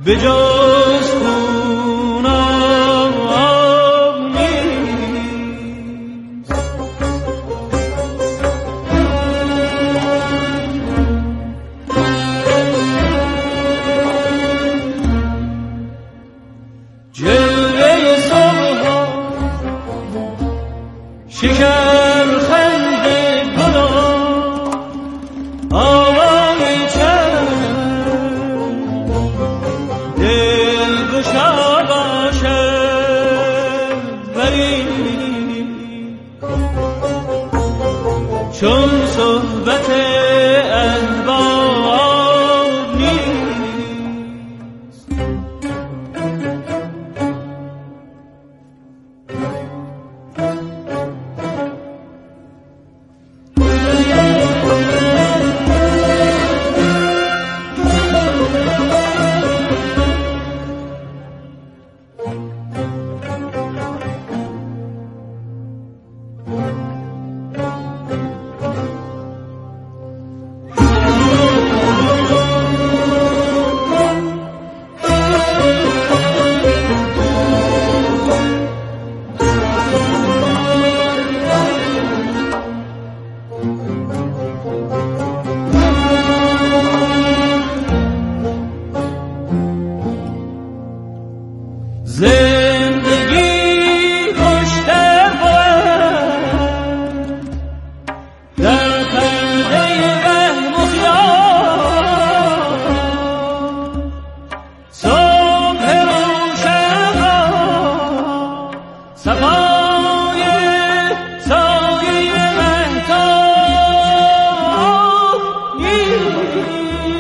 به جز خونم نیست. جلوه صبح شکر خنده گلان آوای چشم دلگشا باشد ولی چون صحبت احباب نیست. زندگی خوشتر بود در پرده وهم و خیال، صبح روشن را صفای سایه مهتاب نیست.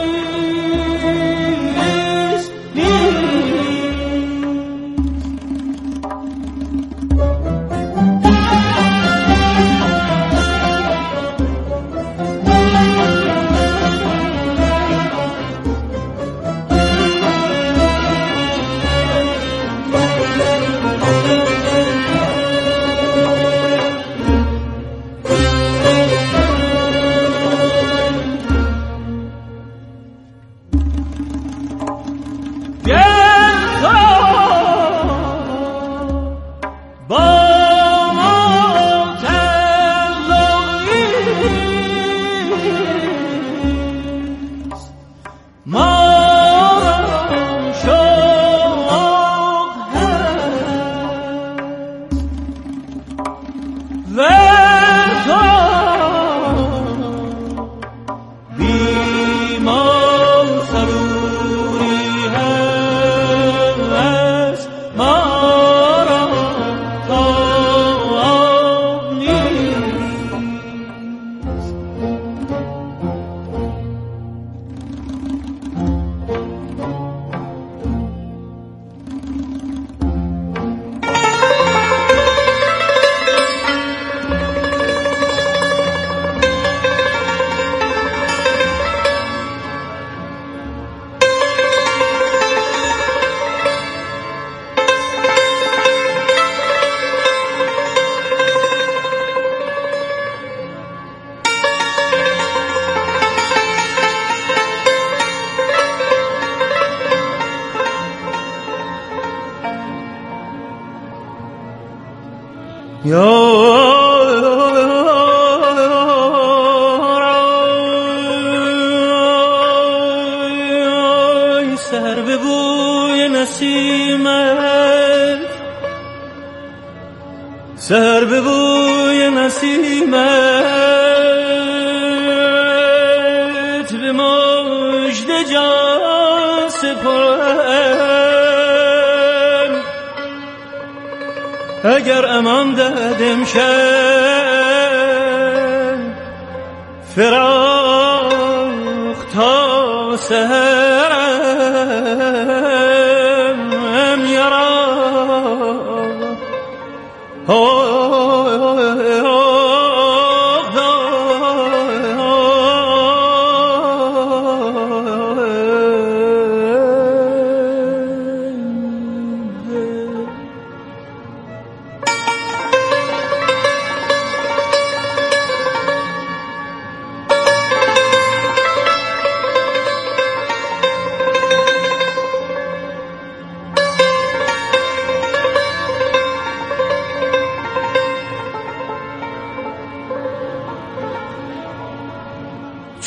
سر به بوی نسیمت، سر به بوی نسیمت، به مژده جان سپرم. اگر امان داد امشب فراق تا سحرم یارا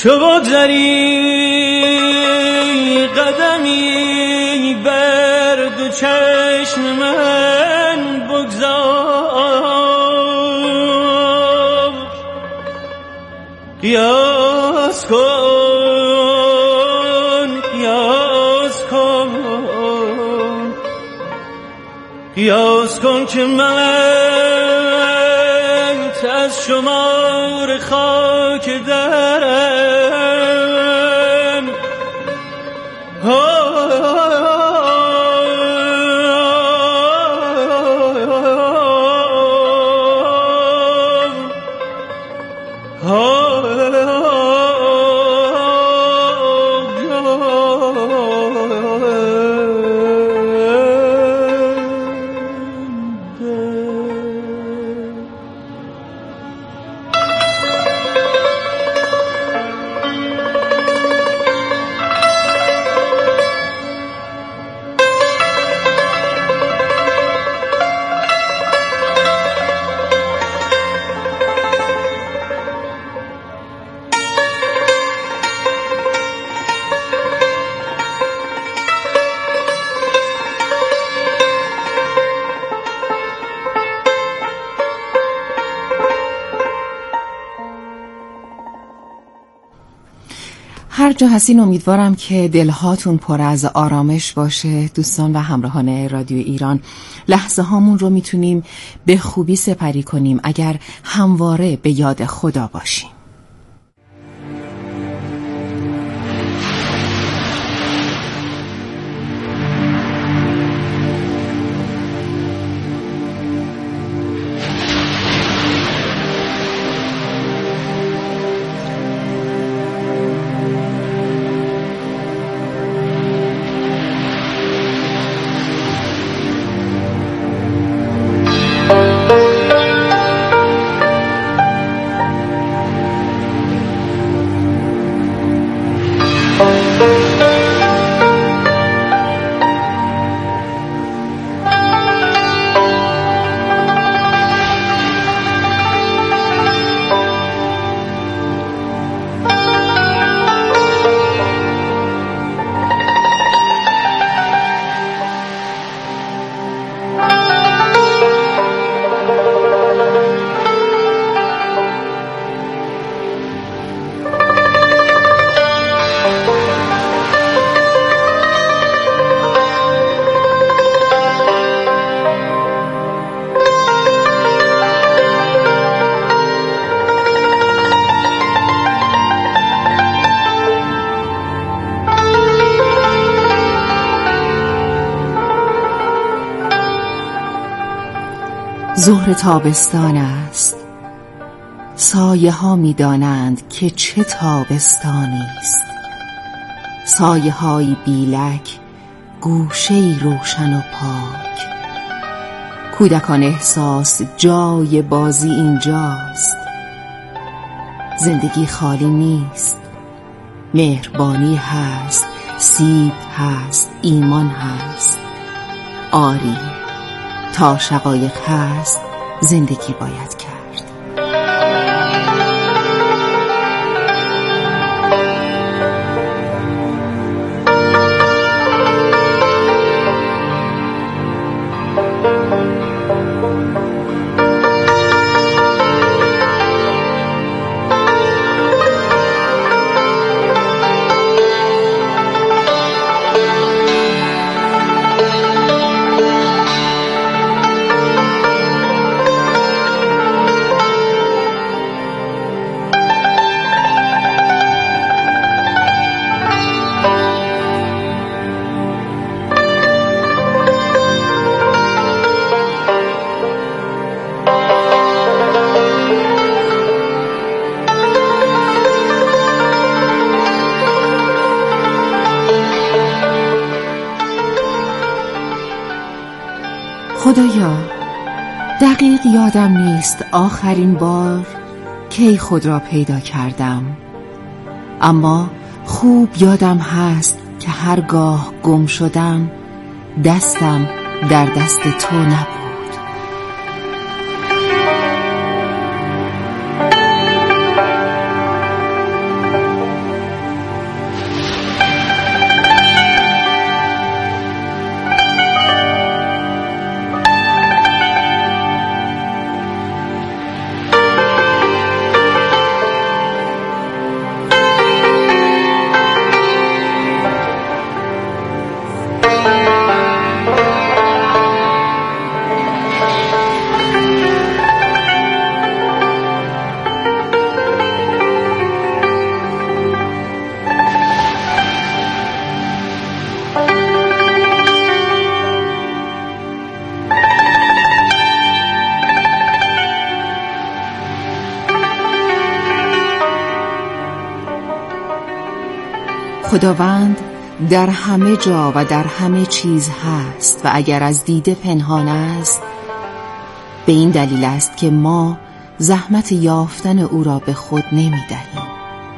چو بگذری قدمی بر دو چشم من بگذار، قیاس کن قیاس کن قیاس کن که من از شمار خاک درم هر جا هستین امیدوارم که دلهاتون پر از آرامش باشه. دوستان و همراهان رادیو ایران، لحظه هامون رو میتونیم به خوبی سپری کنیم اگر همواره به یاد خدا باشیم. ظهر تابستان است، سایه ها می دانند که چه تابستانی است. سایه های بیلک، گوشه‌ای روشن و پاک. کودکان احساس جای بازی اینجاست. زندگی خالی نیست، مهربانی هست، سیب هست، ایمان هست. آری، تا شقایق هست زندگی باید کرد. خدایا، دقیق یادم نیست آخرین بار کی خود را پیدا کردم، اما خوب یادم هست که هرگاه گم شدم دستم در دست تو نبود. خداوند در همه جا و در همه چیز هست و اگر از دیده پنهان است، به این دلیل است که ما زحمت یافتن او را به خود نمی دهیم.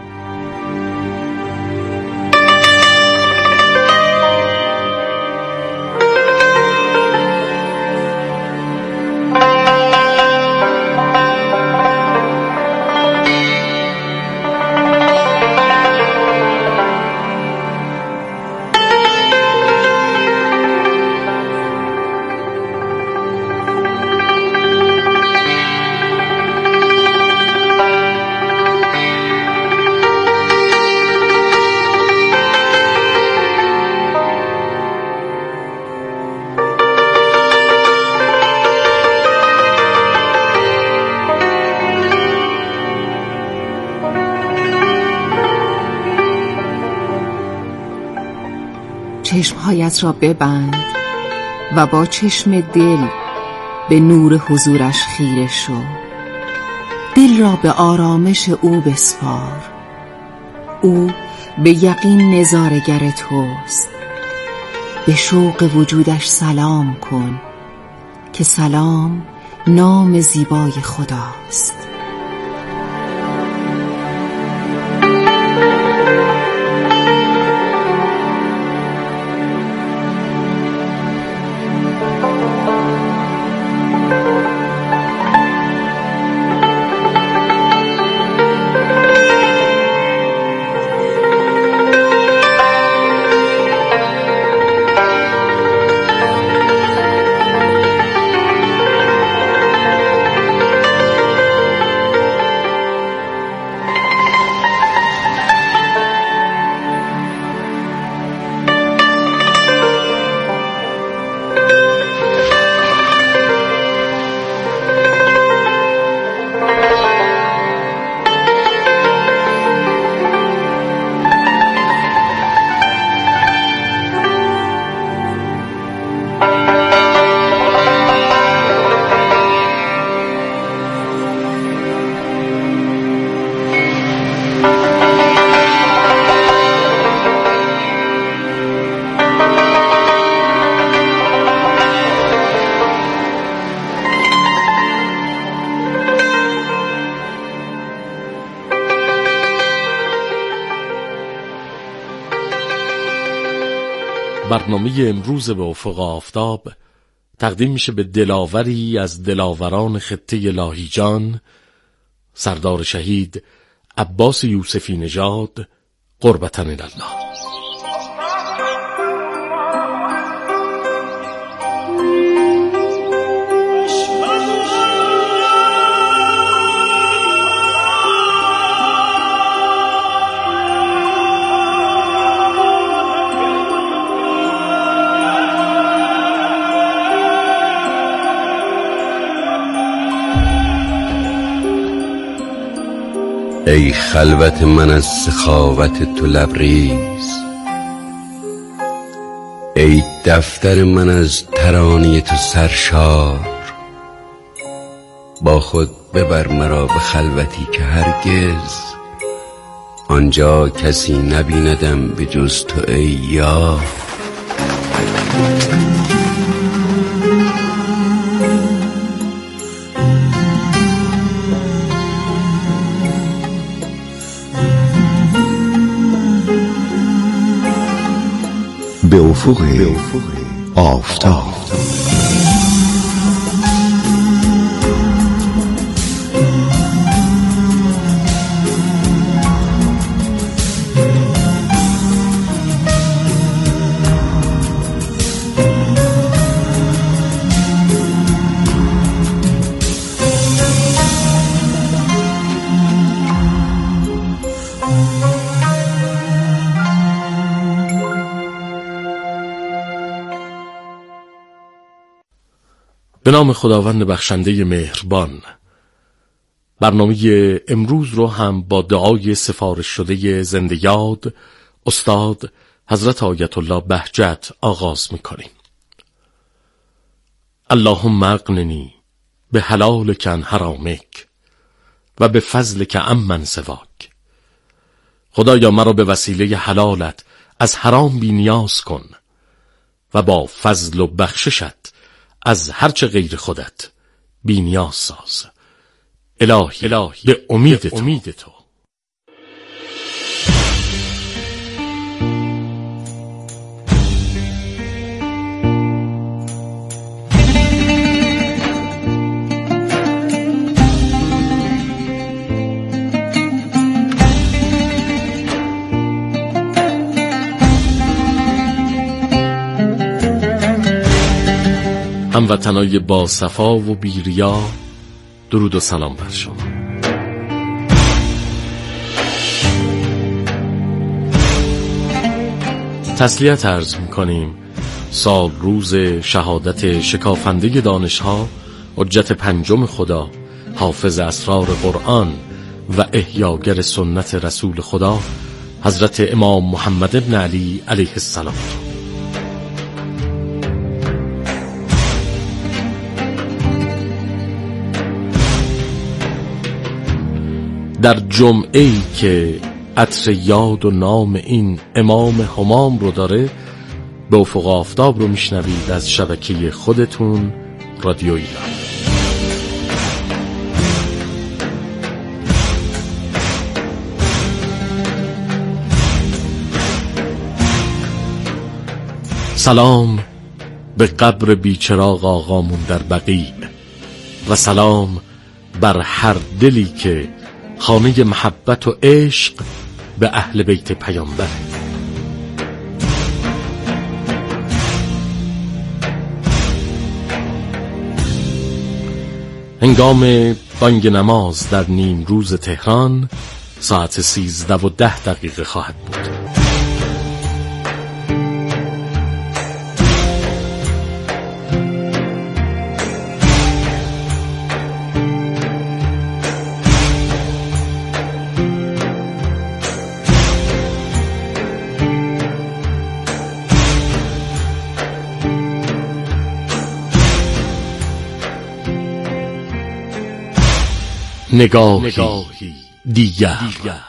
چشمهایت را ببند و با چشم دل به نور حضورش خیره شو. دل را به آرامش او بسپار. او به یقین نظاره‌گر توست. به شوق وجودش سلام کن که سلام نام زیبای خداست. برنامه امروز به افق آفتاب تقدیم میشه به دلاوری از دلاوران خطه لاهیجان، سردار شهید عباس یوسفی نژاد قربة الله. ای خلوت من از سخاوت تو لبریز، ای دفتر من از ترانه تو سرشار. با خود ببر مرا به خلوتی که هرگز آنجا کسی نبیندم به جز تو ای یار. به افق آفتاب. به نام خداوند بخشنده مهربان. برنامه امروز رو هم با دعای سفارش شده زنده یاد استاد حضرت آیت الله بهجت آغاز می‌کنیم. اللهم اغننی به حلالک عن حرامک و به فضلک عمن سواک. خدایا مرا به وسیله حلالت از حرام بی نیاز کن و با فضل و بخششت از هرچه غیر خودت بی نیاز ساز. الهی به امید تو. هموطنای با صفا و بیریا، درود و سلام بر شما. تسلیت عرض می‌کنیم سال روز شهادت شکافنده دانش‌ها، حجت پنجم خدا، حافظ اسرار قرآن و احیاگر سنت رسول خدا، حضرت امام محمد بن علی علیه السلام. در جمعه‌ای که عطر یاد و نام این امام همام رو داره، به افق آفتاب رو میشنوید از شبکه خودتون رادیو ایران. سلام به قبر بیچراغ آقامون در بقیع و سلام بر هر دلی که خانه محبت و عشق به اهل بیت پیامبر. هنگام بانگ نماز در نیم روز تهران ساعت 13:10 خواهد بود. نگاهی دیگر.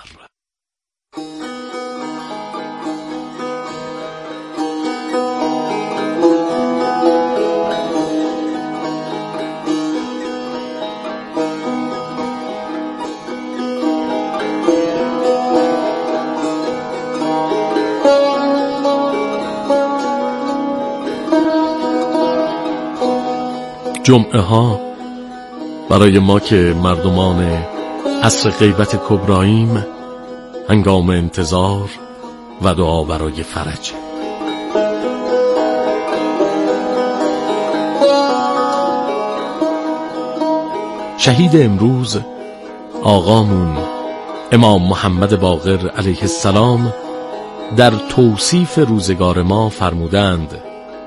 جمعه ها برای ما که مردمان عصر غیبت کبراییم هنگام انتظار و دعا برای فرج. شهید امروز آقامون امام محمد باقر علیه السلام در توصیف روزگار ما فرمودند: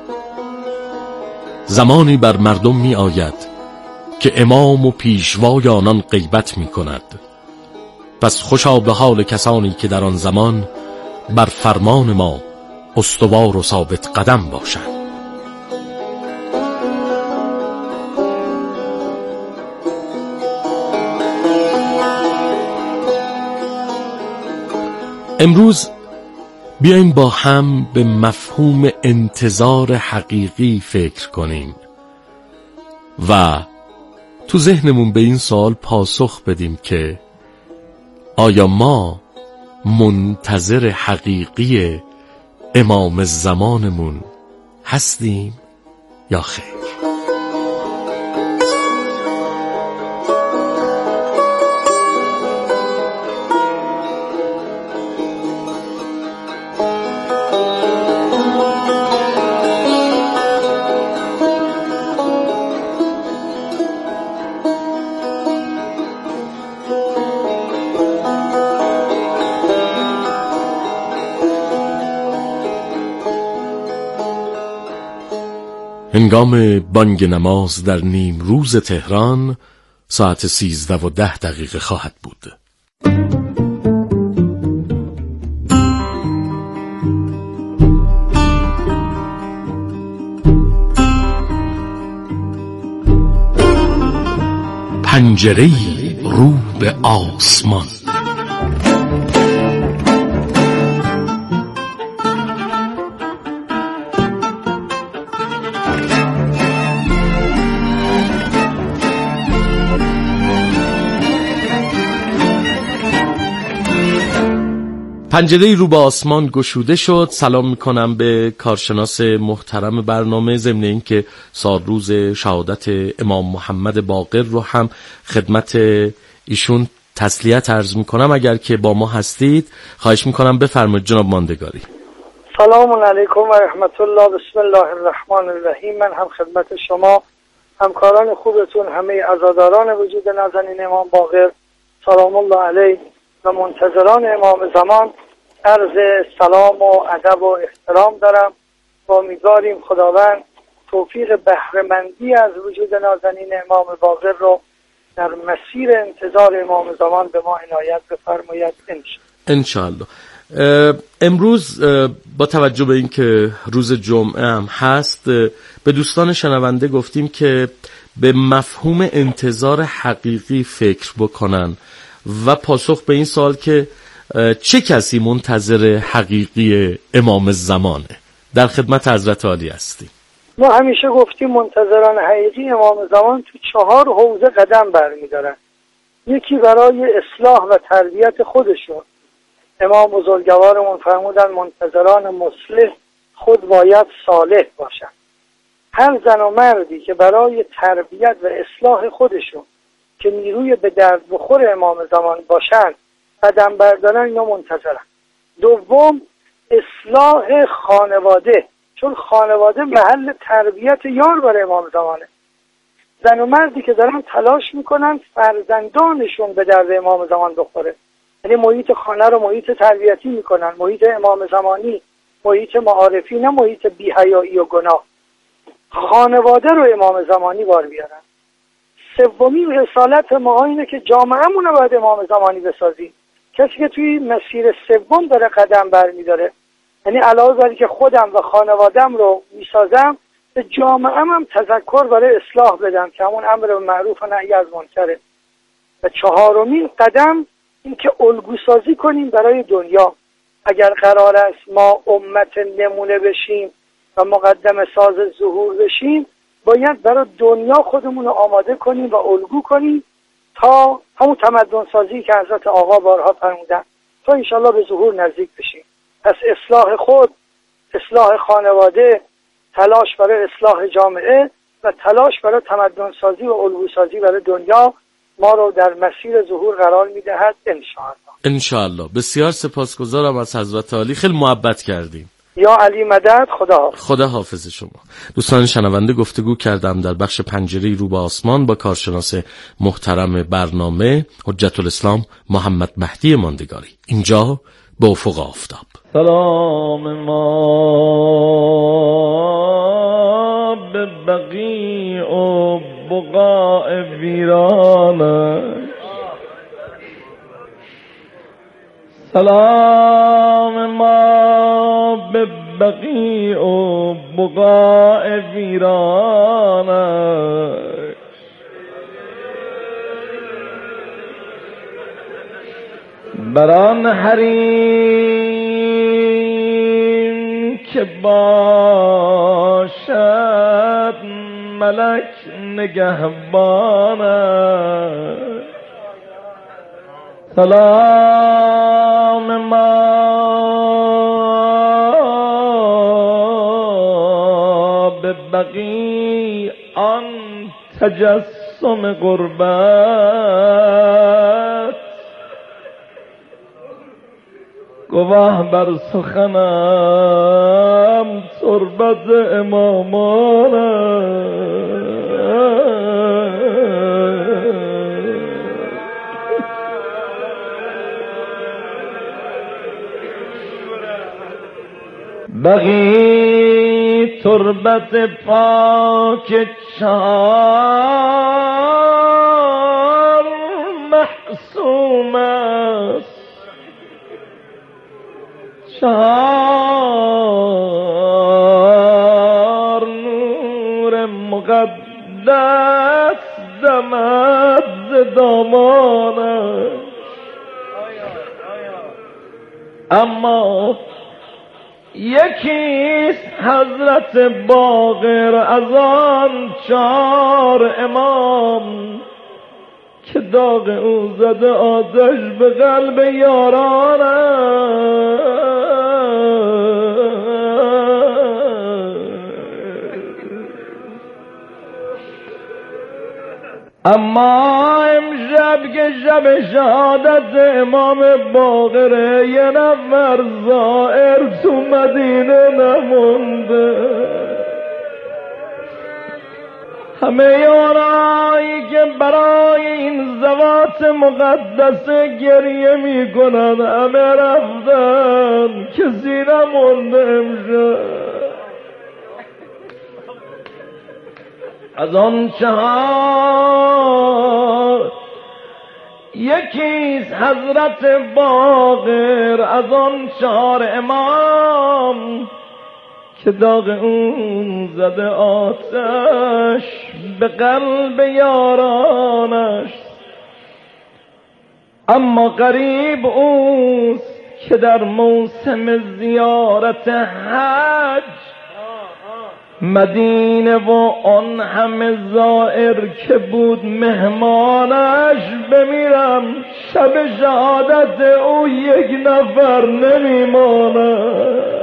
زمانی بر مردم می آید که امام و پیشوای آنان غیبت می کند، پس خوشا به حال کسانی که در آن زمان بر فرمان ما استوار و ثابت قدم باشند. امروز بیاییم با هم به مفهوم انتظار حقیقی فکر کنیم و تو ذهنمون به این سوال پاسخ بدیم که آیا ما منتظر حقیقی امام زمانمون هستیم یا خیر؟ هنگام بانگ نماز در نیم روز تهران ساعت 13:10 خواهد بود. پنجره‌ای رو به آسمان. پنجره رو به آسمان گشوده شد. سلام میکنم به کارشناس محترم برنامه، ضمن این که سالروز شهادت امام محمد باقر رو هم خدمت ایشون تسلیت عرض میکنم. اگر که با ما هستید خواهش میکنم بفرمایید جناب ماندگاری. سلام علیکم و رحمت الله. بسم الله الرحمن الرحیم. من هم خدمت شما همکاران خوبتون، همه عزاداران وجود نازنین امام باقر سلام الله علیه و منتظران امام زمان عرض سلام و ادب و احترام دارم و امیدواریم خداوند توفیق بهره‌مندی از وجود نازنین امام باقر رو در مسیر انتظار امام زمان به ما عنایت بفرماید انشاءالله. امروز با توجه به اینکه روز جمعه هم هست، به دوستان شنونده گفتیم که به مفهوم انتظار حقیقی فکر بکنن و پاسخ به این سوال که چه کسی منتظر حقیقی امام زمانه. در خدمت حضرت عالی هستیم. ما همیشه گفتیم منتظران حقیقی امام زمان تو 4 حوزه قدم برمی‌دارن. یکی برای اصلاح و تربیت خودشون. امام بزرگوارمون فرمودن منتظران مصلح خود باید صالح باشن. هر زن و مردی که برای تربیت و اصلاح خودشون که نیروی به درد بخور امام زمان باشن قدم بردارن، اینا منتظرن. دوم، اصلاح خانواده، چون خانواده محل تربیت یار برای امام زمانه. زن و مردی که دارن تلاش میکنن فرزندانشون به درد امام زمان بخوره، یعنی محیط خانه رو محیط تربیتی میکنن، محیط امام زمانی، محیط معارفی، نه محیط بی‌حیایی و گناه. خانواده رو امام زمانی بار بیارن. سومین رسالت ما اینه که جامعه‌مون رو باید امام زمانی بسازیم. کسی که توی مسیر سوم داره قدم برمی‌داره، یعنی علاوه بر که خودم و خانوادم رو میسازم، به جامعه‌م هم تذکر برای اصلاح بدم که همون امر به معروف و نهی از منکره. و چهارمین قدم این که الگو سازی کنیم برای دنیا. اگر قرار است ما امت نمونه بشیم و مقدم ساز ظهور بشیم، باید برای دنیا خودمون رو آماده کنیم و الگو کنیم تا همون تمدن سازی که حضرت آقا بارها فرمودن، تا انشالله به ظهور نزدیک بشیم. پس اصلاح خود، اصلاح خانواده، تلاش برای اصلاح جامعه و تلاش برای تمدن سازی و الگو سازی برای دنیا ما رو در مسیر ظهور قرار میدهد انشاءالله. بسیار سپاسگزارم از حضرت عالی، خیلی محبت کردیم. یا علی مدد. خدا حافظ شما. دوستان شنونده، گفتگو کردم در بخش پنجره رو به آسمان با کارشناس محترم برنامه حجت الاسلام محمد مهدی ماندگاری. اینجا به افق آفتاب. سلام ما به بقیع و بقاع ویرانه، سلام ما به بقیع و بقاع ویرانه، بران حریم که باشد ملک نگهبانه، سلام ما به بقیع آن تجسم غربت، گواه بر سخنم تربت امامانه، بقی تربت پاک 4 محسوم است، 4 نور مقدس دمد ز دامانه، اما یکیست حضرت باقر از آن 4 امام که داغ او زده آتش به قلب یارانش. اما امشب که شب شهادت امام باقره یه نفر زائر تو مدینه نمونده. همه یارایی که برای این زوات مقدسه گریه می کنن همه رفتن، کسی نمونده امشب. از آن چهار یکیست حضرت باقر، از آن چهار امام که داغ اون زده آتش به قلب یارانش. اما غریب اوست که در موسم زیارت حج مدینه و آن همه زائر که بود مهمانش بمیرم، شب شهادت او یک نفر نمیمانه.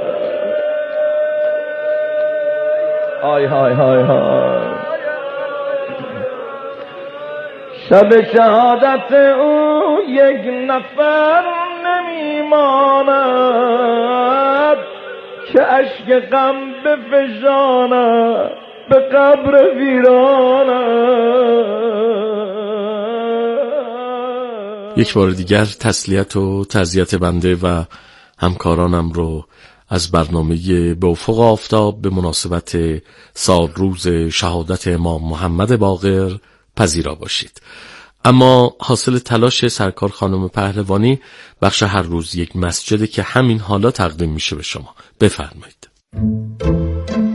آی های های های، شب شهادت او یک نفر نمیماند که اشک غم بفشانه به قبر ویرانه. یک بار دیگر تسلیت و تعزیت بنده و همکارانم رو از برنامه به افق آفتاب به مناسبت سال روز شهادت امام محمد باقر پذیرا باشید. اما حاصل تلاش سرکار خانم پهلوانی بخش هر روز یک مسجده که همین حالا تقدیم میشه به شما. بفرمایید.